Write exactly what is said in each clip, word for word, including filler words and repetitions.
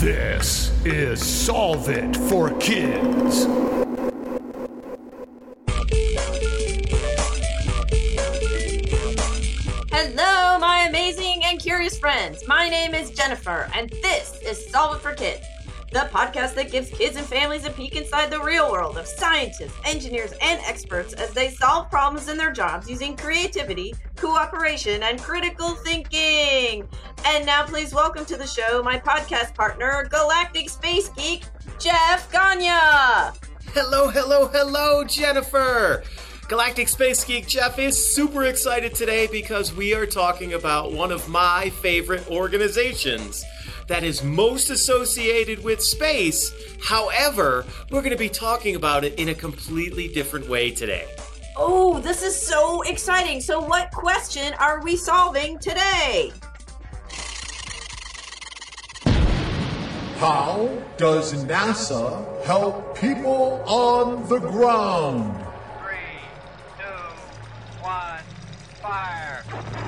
This is Solve It for Kids. Hello, my amazing and curious friends. My name is Jennifer, and this is Solve It for Kids, the podcast that gives kids and families a peek inside the real world of scientists, engineers, and experts as they solve problems in their jobs using creativity, cooperation, and critical thinking. And now please welcome to the show my podcast partner, Galactic Space Geek, Jeff Gagne. Hello, hello, hello, Jennifer. Galactic Space Geek Jeff is super excited today because we are talking about one of my favorite organizations that is most associated with space. However, we're going to be talking about it in a completely different way today. Oh, this is so exciting. So what question are we solving today? How does NASA help people on the ground? Three, two, one, fire.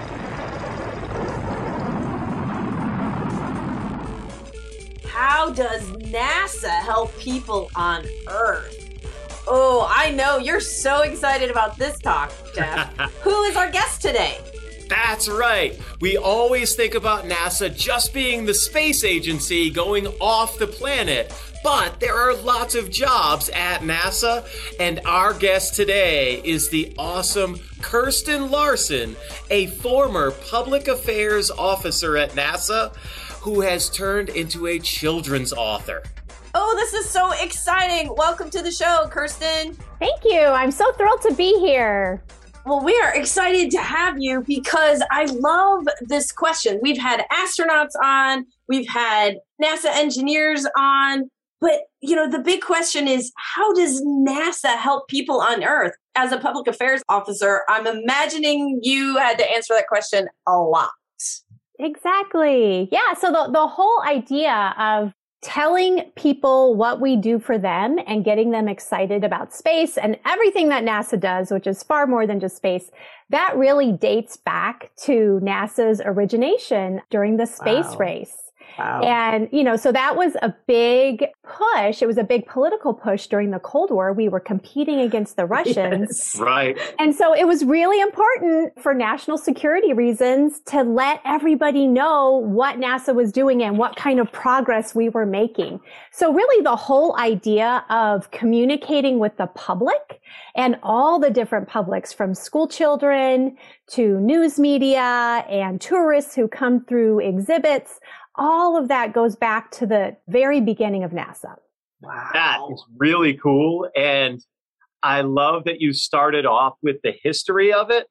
How does NASA help people on Earth? Oh, I know. You're so excited about this talk, Jeff. Who is our guest today? That's right. We always think about NASA just being the space agency going off the planet, but there are lots of jobs at NASA, and our guest today is the awesome Kirsten Larson, a former public affairs officer at NASA who has turned into a children's author. Oh, this is so exciting. Welcome to the show, Kirsten. Thank you. I'm so thrilled to be here. Well, we are excited to have you because I love this question. We've had astronauts on, we've had NASA engineers on, but, you know, the big question is, how does NASA help people on Earth? As a public affairs officer, I'm imagining you had to answer that question a lot. Exactly. Yeah. So the, the whole idea of telling people what we do for them and getting them excited about space and everything that NASA does, which is far more than just space, that really dates back to NASA's origination during the space Wow. race. Wow. And, you know, so that was a big push. It was a big political push during the Cold War. We were competing against the Russians. Yes. Right. And so it was really important for national security reasons to let everybody know what NASA was doing and what kind of progress we were making. So really the whole idea of communicating with the public and all the different publics, from school children to news media and tourists who come through exhibits, all of that goes back to the very beginning of NASA. Wow. That is really cool. And I love that you started off with the history of it,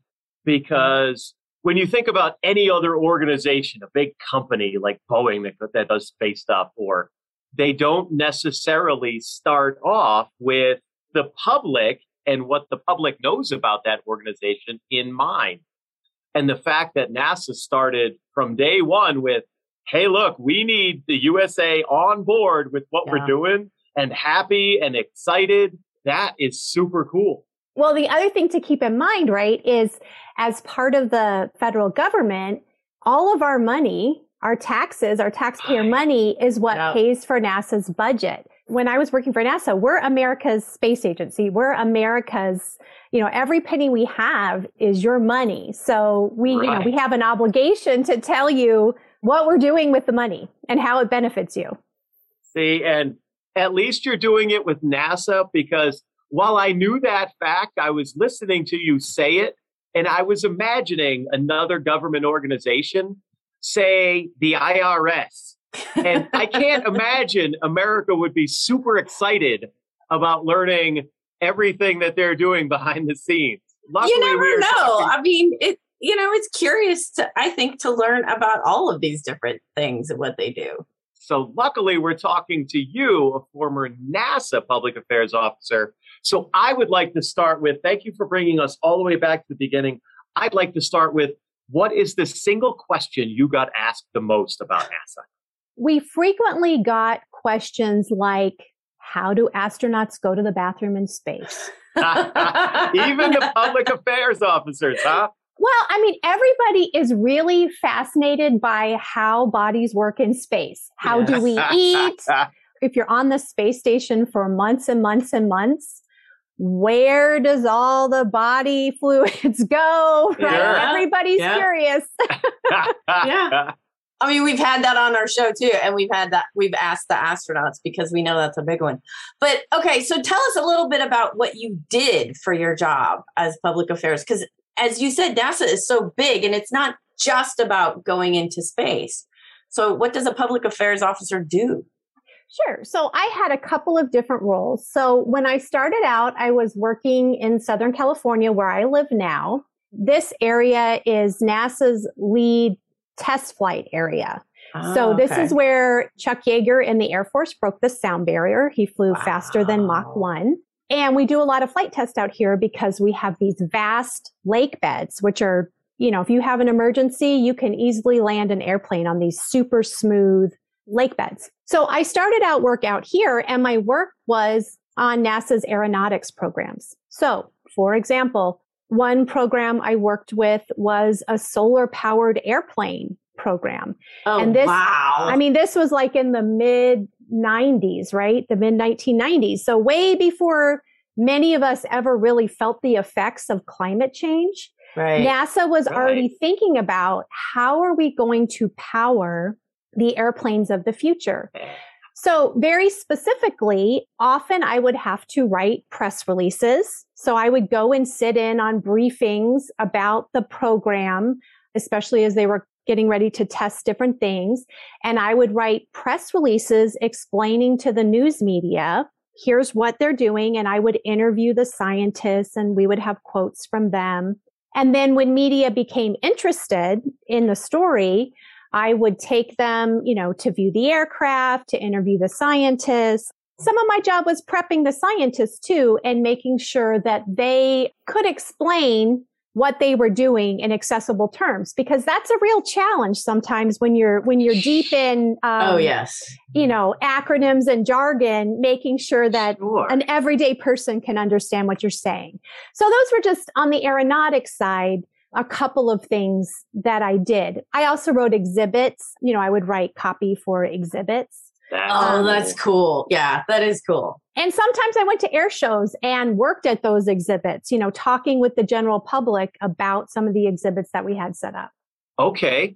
because when you think about any other organization, a big company like Boeing that, that does space stuff, or they don't necessarily start off with the public and what the public knows about that organization in mind. And the fact that NASA started from day one with, hey, look, we need the U S A on board with what Yeah. we're doing and happy and excited. That is super cool. Well, the other thing to keep in mind, right, is as part of the federal government, all of our money, our taxes, our taxpayer money is what Yeah. pays for NASA's budget. When I was working for NASA, we're America's space agency. We're America's, you know, every penny we have is your money. So we, you know, Right. we have an obligation to tell you what we're doing with the money and how it benefits you. See, and at least you're doing it with NASA, because while I knew that fact, I was listening to you say it, and I was imagining another government organization, say the I R S. And I can't imagine America would be super excited about learning everything that they're doing behind the scenes. Luckily, You never we are know. talking- I mean, it. You know, it's curious to, I think, to learn about all of these different things and what they do. So luckily, we're talking to you, a former NASA public affairs officer. So I would like to start with, thank you for bringing us all the way back to the beginning. I'd like to start with, what is the single question you got asked the most about NASA? We frequently got questions like, how do astronauts go to the bathroom in space? Even the public affairs officers, huh? Well, I mean, everybody is really fascinated by how bodies work in space. How Yeah. do we eat? If you're on the space station for months and months and months, where does all the body fluids go? Right? Yeah. Everybody's Yeah. curious. Yeah. I mean, we've had that on our show too, and we've had that, we've asked the astronauts because we know that's a big one. But okay, so tell us a little bit about what you did for your job as public affairs, because as you said, NASA is so big and it's not just about going into space. So what does a public affairs officer do? Sure. So I had a couple of different roles. So when I started out, I was working in Southern California, where I live now. This area is NASA's lead test flight area. Oh, so this okay. is where Chuck Yeager in the Air Force broke the sound barrier. He flew Wow. faster than Mach one. And we do a lot of flight tests out here because we have these vast lake beds, which are, you know, if you have an emergency, you can easily land an airplane on these super smooth lake beds. So I started out work out here, and my work was on NASA's aeronautics programs. So, for example, one program I worked with was a solar powered airplane program. Oh, and this, wow. I mean, this was like in the mid nineties, right? The mid nineteen nineties. So way before many of us ever really felt the effects of climate change. Right. NASA was Right. already thinking about how are we going to power the airplanes of the future. So very specifically, often I would have to write press releases. So I would go and sit in on briefings about the program, especially as they were getting ready to test different things. And I would write press releases explaining to the news media, here's what they're doing. And I would interview the scientists and we would have quotes from them. And then when media became interested in the story, I would take them, you know, to view the aircraft, to interview the scientists. Some of my job was prepping the scientists too and making sure that they could explain what they were doing in accessible terms, because that's a real challenge sometimes when you're when you're deep in um, oh, yes. you know, acronyms and jargon, making sure that Sure. an everyday person can understand what you're saying. So those were just on the aeronautics side, a couple of things that I did. I also wrote exhibits. You know, I would write copy for exhibits. Oh, that's cool. Yeah, that is cool. And sometimes I went to air shows and worked at those exhibits, you know, talking with the general public about some of the exhibits that we had set up. Okay.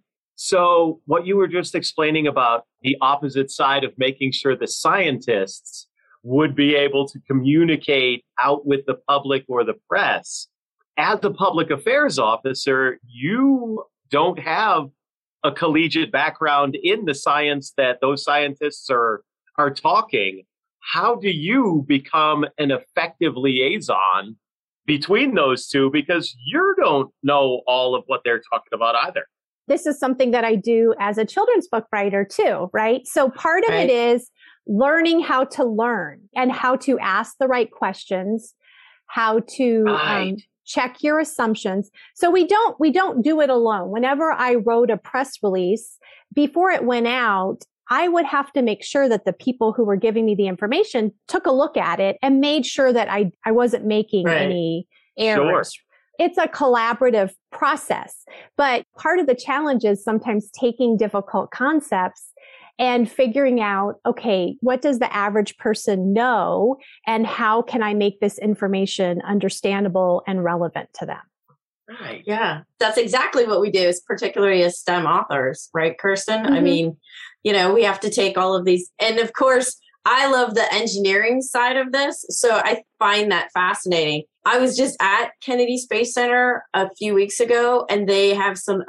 So what you were just explaining about the opposite side of making sure the scientists would be able to communicate out with the public or the press. As a public affairs officer, you don't have a collegiate background in the science that those scientists are are talking. How do you become an effective liaison between those two? Because you don't know all of what they're talking about either. This is something that I do as a children's book writer too, right? So part of Right. it is learning how to learn and how to ask the right questions, how to Right. um, check your assumptions. So we don't, we don't do it alone. Whenever I wrote a press release, before it went out, I would have to make sure that the people who were giving me the information took a look at it and made sure that I, I wasn't making Right. any errors. It's a collaborative process, but part of the challenge is sometimes taking difficult concepts and figuring out, okay, what does the average person know and how can I make this information understandable and relevant to them? Right. Yeah. That's exactly what we do, is particularly as STEM authors, right, Kirsten? I Mhm. mean, you know, we have to take all of these. And of course, I love the engineering side of this. So I find that fascinating. I was just at Kennedy Space Center a few weeks ago, and they have some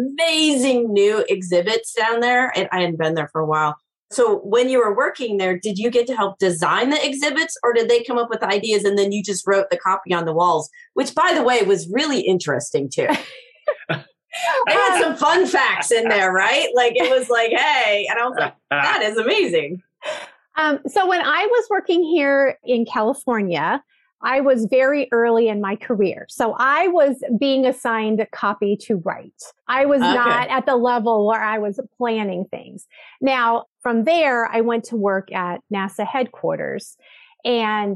amazing new exhibits down there. And I hadn't been there for a while. So when you were working there, did you get to help design the exhibits, or did they come up with ideas and then you just wrote the copy on the walls, which, by the way, was really interesting too. They had some fun facts in there, right? Like it was like, hey, and I was like, that is amazing. Um, so when I was working here in California, I was very early in my career. So I was being assigned a copy to write. I was Okay. not at the level where I was planning things. Now, from there, I went to work at NASA headquarters, and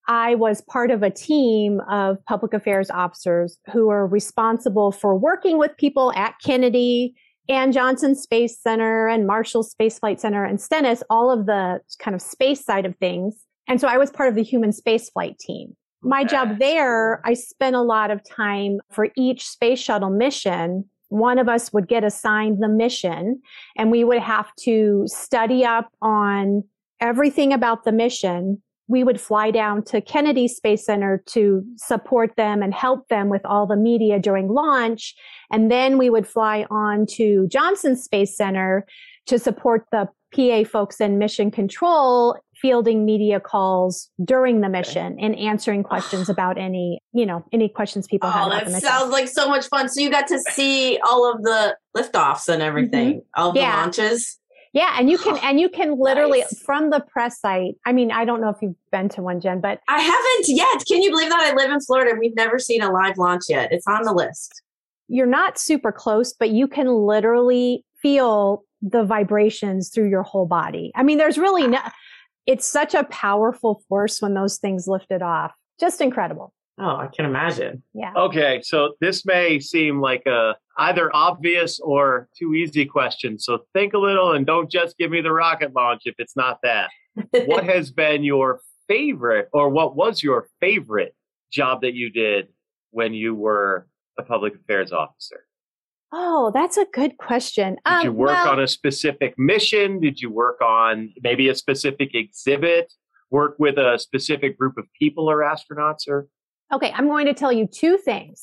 I was part of a team of public affairs officers who were responsible for working with people at Kennedy and Johnson Space Center and Marshall Space Flight Center and Stennis, all of the kind of space side of things. And so I was part of the human spaceflight team. My job there, I spent a lot of time for each space shuttle mission. One of us would get assigned the mission, and we would have to study up on everything about the mission. We would fly down to Kennedy Space Center to support them and help them with all the media during launch. And then we would fly on to Johnson Space Center to support the P A folks in mission control, fielding media calls during the mission okay. and answering questions about any, you know, any questions people oh, have about that the mission. Sounds like so much fun. So you got to see all of the liftoffs and everything, mm-hmm. all of yeah. the launches. Yeah, and you can and you can literally nice. From the press site. I mean, I don't know if you've been to one, Jen, but I haven't yet. Can you believe that? I live in Florida and we've never seen a live launch yet. It's on the list. You're not super close, but you can literally feel the vibrations through your whole body. I mean, there's really no, it's such a powerful force when those things lifted off. Just incredible. Oh, I can imagine. Yeah. Okay, so this may seem like a either obvious or too easy question. So think a little and don't just give me the rocket launch if it's not that. What has been your favorite, or what was your favorite job that you did when you were a public affairs officer? Oh, that's a good question. Did um, you work well, on a specific mission? Did you work on maybe a specific exhibit? Work with a specific group of people or astronauts? Or okay, I'm going to tell you two things.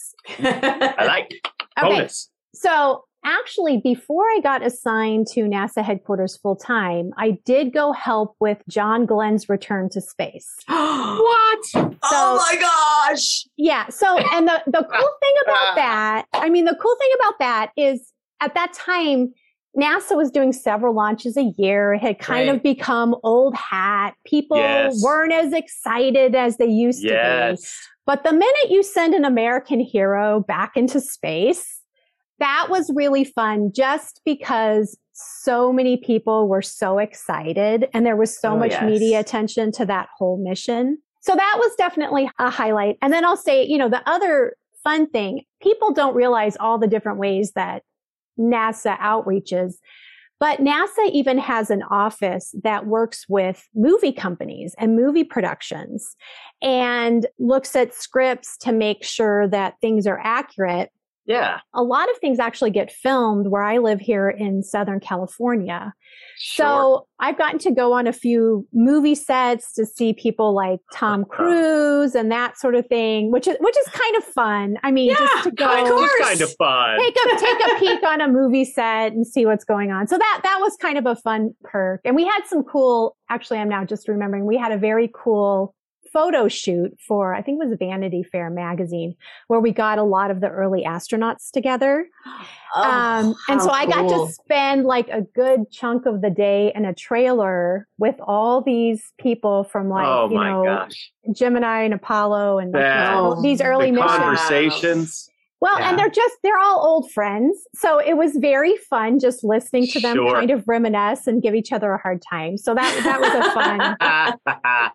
I like it. Okay, Bonus. So actually, before I got assigned to NASA headquarters full time, I did go help with John Glenn's return to space. What? So, oh my gosh. Yeah. So, and the, the cool thing about that, I mean, the cool thing about that is at that time, NASA was doing several launches a year. It had kind right. of become old hat. People yes. weren't as excited as they used yes. to be. But the minute you send an American hero back into space, that was really fun just because so many people were so excited and there was so oh, much yes. media attention to that whole mission. So that was definitely a highlight. And then I'll say, you know, the other fun thing, people don't realize all the different ways that NASA outreaches, but NASA even has an office that works with movie companies and movie productions and looks at scripts to make sure that things are accurate. Yeah. A lot of things actually get filmed where I live here in Southern California. Sure. So I've gotten to go on a few movie sets to see people like Tom Cruise and that sort of thing, which is which is kind of fun. I mean, yeah, just to go kind of, just kind of fun. Take a take a peek on a movie set and see what's going on. So that that was kind of a fun perk. And we had some cool, actually I'm now just remembering, we had a very cool photo shoot for, I think it was Vanity Fair magazine, where we got a lot of the early astronauts together. Oh, um, and so I got cool. to spend like a good chunk of the day in a trailer with all these people from like, oh you my know, gosh. Gemini and Apollo and like, Yeah. you know, these early the missions. conversations. Well, Yeah. and they're just, they're all old friends. So it was very fun just listening to them Sure. kind of reminisce and give each other a hard time. So that, that was a fun.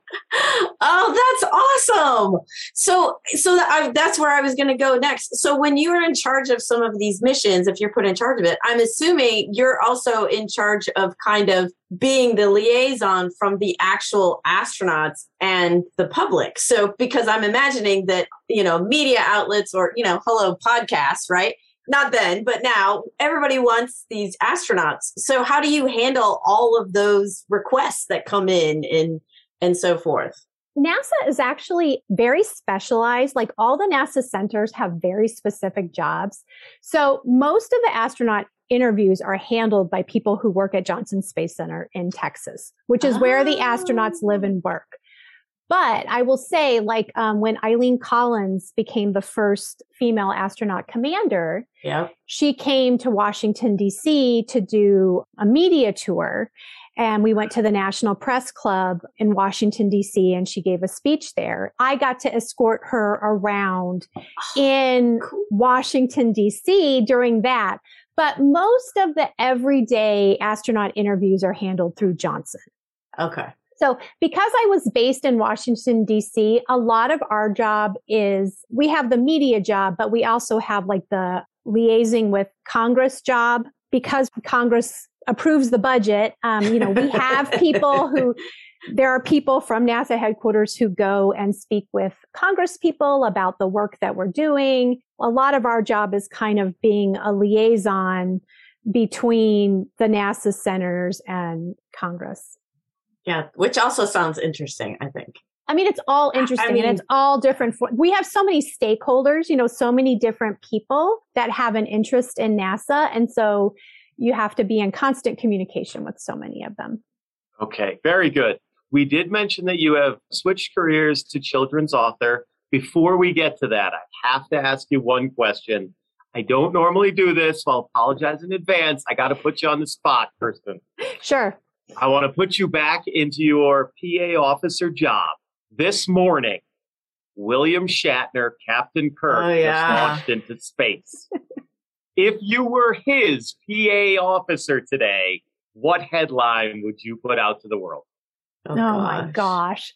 Oh, that's awesome. So, so that I, that's where I was going to go next. So when you were in charge of some of these missions, if you're put in charge of it, I'm assuming you're also in charge of kind of being the liaison from the actual astronauts and the public. So, because I'm imagining that, you know, media outlets or, you know, hello, podcasts, right? Not then, but now everybody wants these astronauts. So how do you handle all of those requests that come in and, and so forth? NASA is actually very specialized. Like all the NASA centers have very specific jobs. So most of the astronaut interviews are handled by people who work at Johnson Space Center in Texas, which is oh. where the astronauts live and work. But I will say, like um, when Eileen Collins became the first female astronaut commander, yeah. she came to Washington, D C to do a media tour. And we went to the National Press Club in Washington, D C, and she gave a speech there. I got to escort her around in Washington, D C during that. But most of the everyday astronaut interviews are handled through Johnson. Okay. So because I was based in Washington, D C, a lot of our job is, we have the media job, but we also have like the liaising with Congress job. Because Congress approves the budget, um, you know, we have people who, there are people from NASA headquarters who go and speak with Congress people about the work that we're doing. A lot of our job is kind of being a liaison between the NASA centers and Congress. Yeah, which also sounds interesting, I think. I mean, it's all interesting I mean, and it's all different. For, we have so many stakeholders, you know, so many different people that have an interest in NASA. And so you have to be in constant communication with so many of them. Okay, very good. We did mention that you have switched careers to children's author. Before we get to that, I have to ask you one question. I don't normally do this, so I'll apologize in advance. I got to put you on the spot, Kirsten. Sure. I want to put you back into your P A officer job. This morning, William Shatner, Captain Kirk, oh, yeah. just launched into space. If you were his P A officer today, what headline would you put out to the world? Oh, oh my gosh.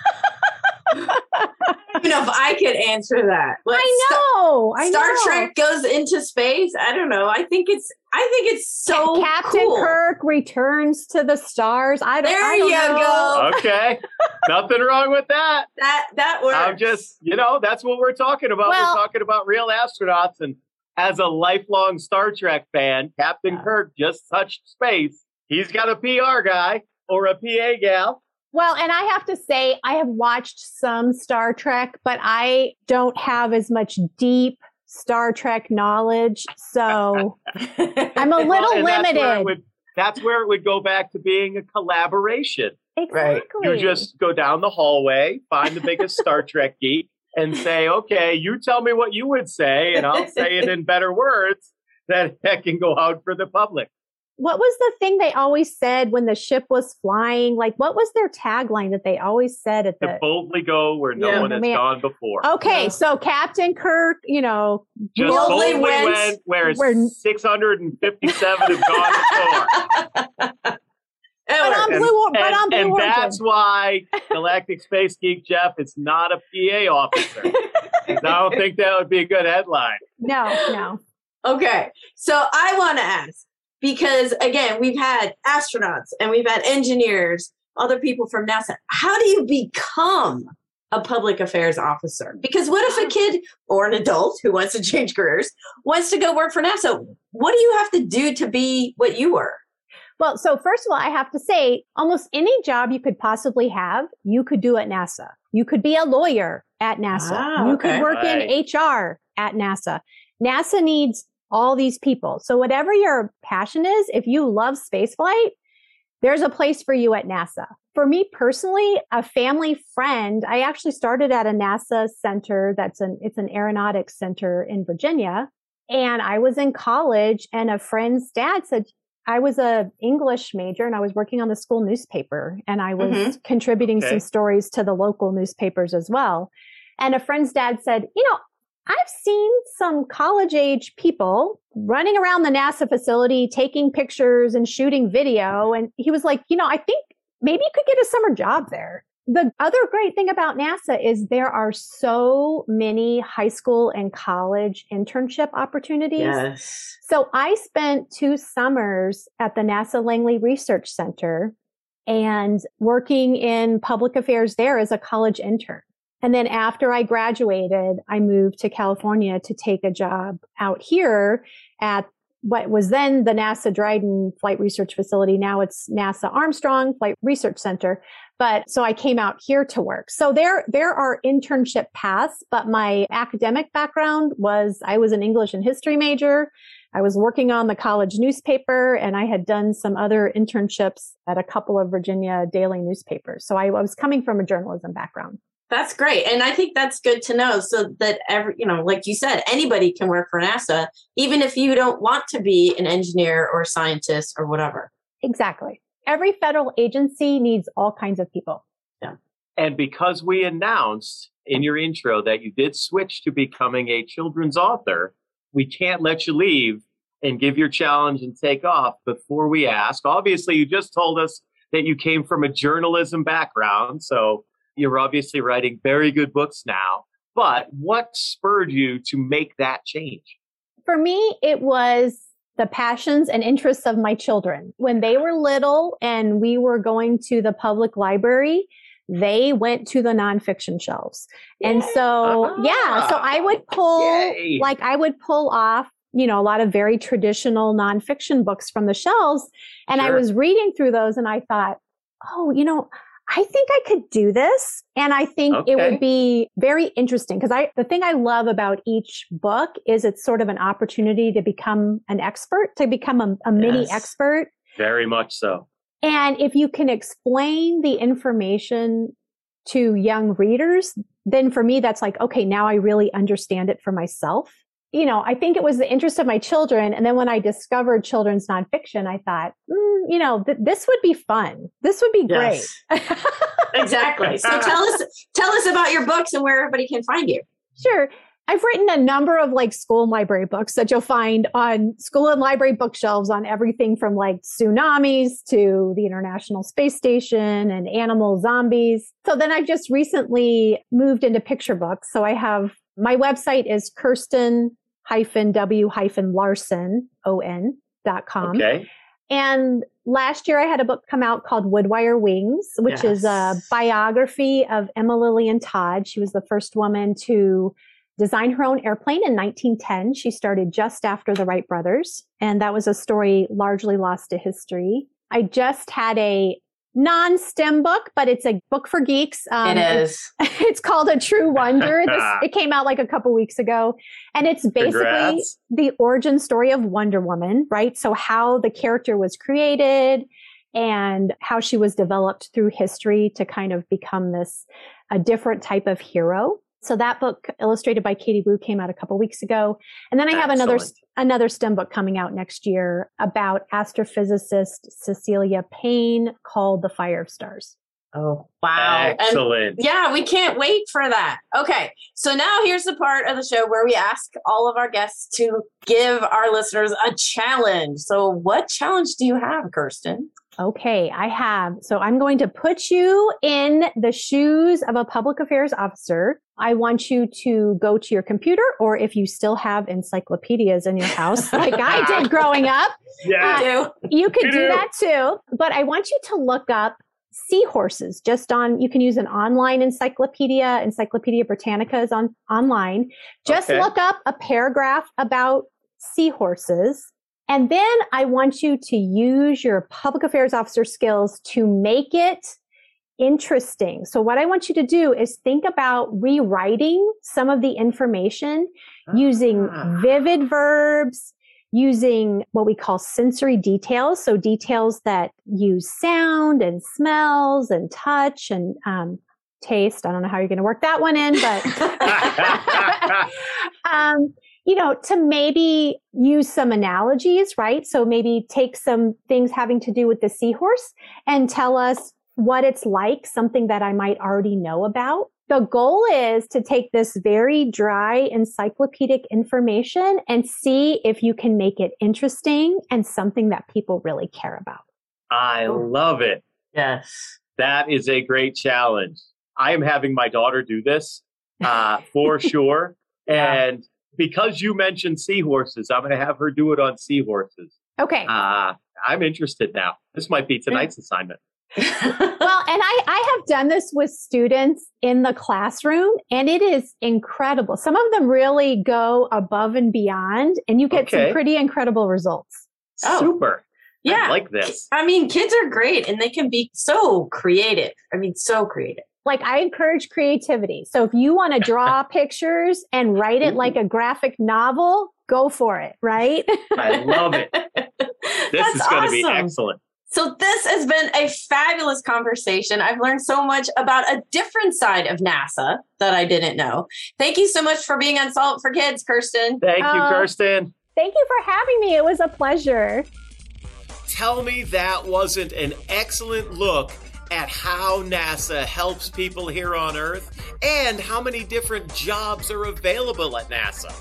I don't know if I could answer that. Let's I know. Star, I Star know. Trek goes into space. I don't know. I think it's. I think it's so Captain cool. Kirk returns to the stars. I don't. There I don't you know. go. Okay, nothing wrong with that. That that works. I'm just, you know, that's what we're talking about. Well, we're talking about real astronauts, and as a lifelong Star Trek fan, Captain yeah. Kirk just touched space. He's got a P R guy or a P A gal. Well, and I have to say, I have watched some Star Trek, but I don't have as much deep Star Trek knowledge. So I'm a little well, limited. That's where, would, that's where it would go back to being a collaboration. Exactly. You just go down the hallway, find the biggest Star Trek geek, and say, okay, you tell me what you would say, and I'll say it in better words that, that can go out for the public. What was the thing they always said when the ship was flying? Like, what was their tagline that they always said at the... To boldly go where no yeah, one has man. gone before. Okay, yeah. so Captain Kirk, you know... Just boldly boldly went, went where, where six hundred fifty-seven have gone before. But on And, Blue, but and, on Blue and Origin. that's why Galactic Space Geek Jeff is not a P A officer. I don't think that would be a good headline. No, no. Okay, so I want to ask, because again, we've had astronauts and we've had engineers, other people from NASA. How do you become a public affairs officer? Because what if a kid or an adult who wants to change careers wants to go work for NASA? What do you have to do to be what you were? Well, so first of all, I have to say, almost any job you could possibly have, you could do at NASA. You could be a lawyer at NASA. Ah, you okay. could work Right. in H R at NASA. NASA needs all these people. So whatever your passion is, if you love spaceflight, there's a place for you at NASA. For me personally, a family friend, I actually started at a NASA center that's an, it's an aeronautics center in Virginia. And I was in college and a friend's dad said, I was a English major and I was working on the school newspaper and I was Mhm. contributing Okay. some stories to the local newspapers as well. And a friend's dad said, you know, I've seen some college age people running around the NASA facility, taking pictures and shooting video. And he was like, you know, I think maybe you could get a summer job there. The other great thing about NASA is there are so many high school and college internship opportunities. Yes. So I spent two summers at the NASA Langley Research Center and working in public affairs there as a college intern. And then after I graduated, I moved to California to take a job out here at what was then the NASA Dryden Flight Research Facility. Now it's NASA Armstrong Flight Research Center. But so I came out here to work. So there, there are internship paths, but my academic background was I was an English and history major. I was working on the college newspaper and I had done some other internships at a couple of Virginia daily newspapers. So I was coming from a journalism background. That's great. And I think that's good to know so that every, you know, like you said, anybody can work for NASA, even if you don't want to be an engineer or scientist or whatever. Exactly. Every federal agency needs all kinds of people. Yeah. And because we announced in your intro that you did switch to becoming a children's author, we can't let you leave and give your challenge and take off before we ask. Obviously, you just told us that you came from a journalism background. So you're obviously writing very good books now. But what spurred you to make that change? For me, it was the passions and interests of my children. When they were little and we were going to the public library, they went to the nonfiction shelves. And so, ah, yeah, so I would pull, yay. like I would pull off, you know, a lot of very traditional nonfiction books from the shelves. And sure. I was reading through those and I thought, oh, you know, I think I could do this. And I think okay. it would be very interesting because I, the thing I love about each book is it's sort of an opportunity to become an expert, to become a, a mini yes. expert. Very much so. And if you can explain the information to young readers, then for me, that's like, okay, now I really understand it for myself. You know, I think it was the interest of my children. And then when I discovered children's nonfiction, I thought, mm, you know, th- this would be fun. This would be yes. great. Exactly. So tell us, tell us about your books and where everybody can find you. Sure. I've written a number of like school and library books that you'll find on school and library bookshelves on everything from like tsunamis to the International Space Station and animal zombies. So then I've just recently moved into picture books. So I have, my website is Kirsten W Larson, O N dot com. Okay. And last year I had a book come out called Woodwire Wings, which yes. is a biography of Emma Lillian Todd. She was the first woman to design her own airplane in nineteen ten. She started just after the Wright brothers, and that was a story largely lost to history. I just had a non-STEM book, but it's a book for geeks. Um, it is. It's, it's called A True Wonder. This, it came out like a couple weeks ago, and it's basically Congrats. the origin story of Wonder Woman, right? So how the character was created and how she was developed through history to kind of become this, a different type of hero. So that book, illustrated by Katie Wu, came out a couple weeks ago. And then I have Excellent. another another STEM book coming out next year about astrophysicist Cecilia Payne called The Fire of Stars. Oh, wow. Excellent. And yeah, we can't wait for that. Okay. So now here's the part of the show where we ask all of our guests to give our listeners a challenge. So what challenge do you have, Kirsten? Okay, I have. So I'm going to put you in the shoes of a public affairs officer. I want you to go to your computer, or if you still have encyclopedias in your house, like I did growing up, yeah, uh, you could do that too. But I want you to look up seahorses just on, you can use an online encyclopedia. Encyclopedia Britannica is on online. Just okay. look up a paragraph about seahorses. And then I want you to use your public affairs officer skills to make it interesting. So what I want you to do is think about rewriting some of the information ah. using vivid verbs, using what we call sensory details. So details that use sound and smells and touch and um, taste. I don't know how you're going to work that one in, but um, you know, to maybe use some analogies, right? So maybe take some things having to do with the seahorse and tell us what it's like, something that I might already know about. The goal is to take this very dry encyclopedic information and see if you can make it interesting and something that people really care about. I love it. Yes. That is a great challenge. I am having my daughter do this uh, for sure. Yeah. And because you mentioned seahorses, I'm going to have her do it on seahorses. Okay. Uh, I'm interested now. This might be tonight's assignment. Well, and I, I have done this with students in the classroom, and it is incredible. Some of them really go above and beyond, and you get okay. some pretty incredible results. Oh. Super. Yeah. I like this. I mean, kids are great, and they can be so creative. I mean, so creative. Like, I encourage creativity. So if you want to draw pictures and write it like a graphic novel, go for it, right? I love it. This That's is going to awesome. be excellent. So this has been a fabulous conversation. I've learned so much about a different side of NASA that I didn't know. Thank you so much for being on Solve for Kids, Kirsten. Thank you, uh, Kirsten. Thank you for having me. It was a pleasure. Tell me that wasn't an excellent look at how NASA helps people here on Earth and how many different jobs are available at NASA.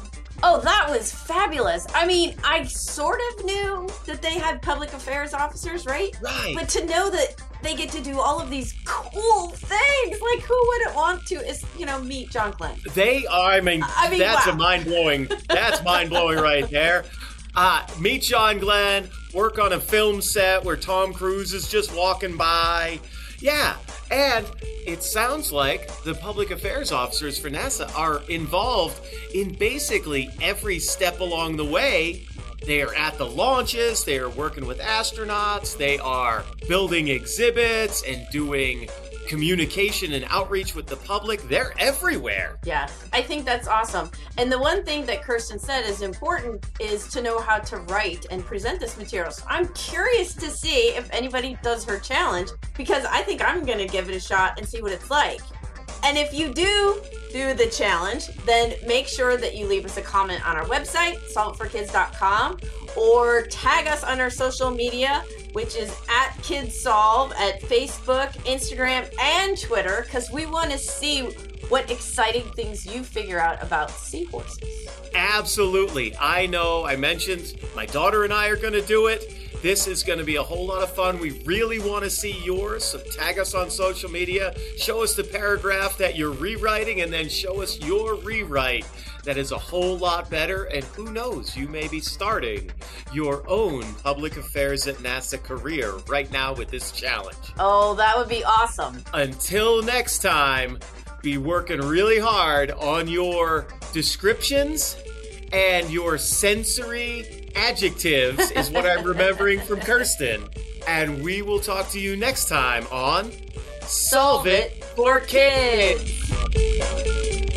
Oh, that was fabulous. I mean, I sort of knew that they had public affairs officers, right? Right. But to know that they get to do all of these cool things, like who wouldn't want to, is, you know, meet John Glenn. They are, I mean, I mean that's wow. a mind-blowing, that's mind-blowing right there. Uh, meet John Glenn, work on a film set where Tom Cruise is just walking by. Yeah, and it sounds like the public affairs officers for NASA are involved in basically every step along the way. They are at the launches, they are working with astronauts, they are building exhibits and doing communication and outreach with the public. They're everywhere. Yeah, I think that's awesome. And the one thing that Kirsten said is important is to know how to write and present this material. So I'm curious to see if anybody does her challenge, because I think I'm going to give it a shot and see what it's like. And if you do do the challenge, then make sure that you leave us a comment on our website, solve it for kids dot com, or tag us on our social media, which is at KidsSolve at Facebook, Instagram, and Twitter, because we want to see what exciting things you figure out about seahorses. Absolutely. I know I mentioned my daughter and I are going to do it. This is going to be a whole lot of fun. We really want to see yours, so tag us on social media, show us the paragraph that you're rewriting, and then show us your rewrite. That is a whole lot better, and who knows, you may be starting your own public affairs at NASA career right now with this challenge. Oh, that would be awesome. Until next time, be working really hard on your descriptions and your sensory adjectives is what I'm remembering from Kirsten. And we will talk to you next time on Solve It for Kids.